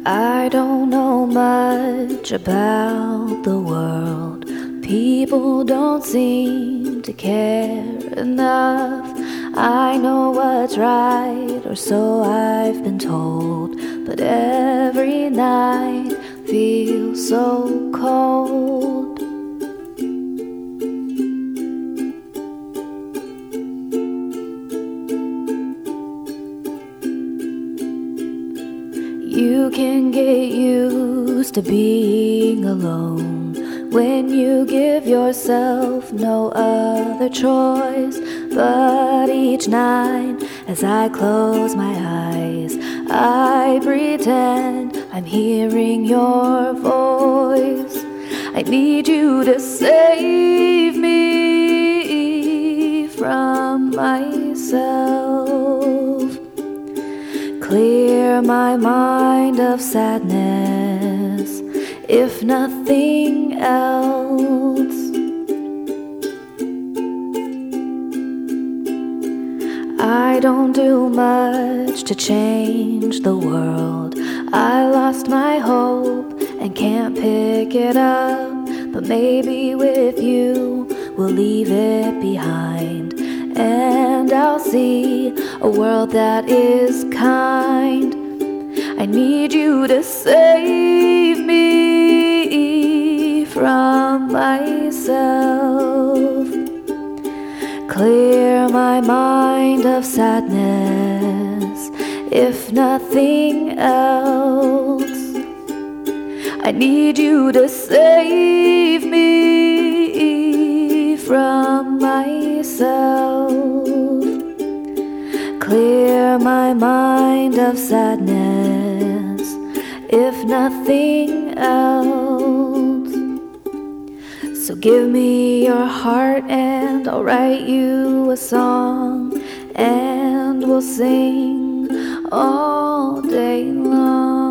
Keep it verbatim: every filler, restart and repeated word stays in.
I don't know much about the world. People don't seem to care enough. I know what's right, or so I've been told, but every night feels so cold. You can get used to being alone when you give yourself no other choice. But each night as I close my eyes, I pretend I'm hearing your voice. I need you to save me from myself. Clear my mind of sadness, if nothing else. I don't do much to change the world. I lost my hope and can't pick it up, but maybe with you we'll leave it behind, and I'll see a world that is kind. I need you to save me from myself. Clear my mind of sadness, if nothing else. I need you to save me from myself. Clear my mind of sadness, if nothing else. So give me your heart and I'll write you a song, and we'll sing all day long.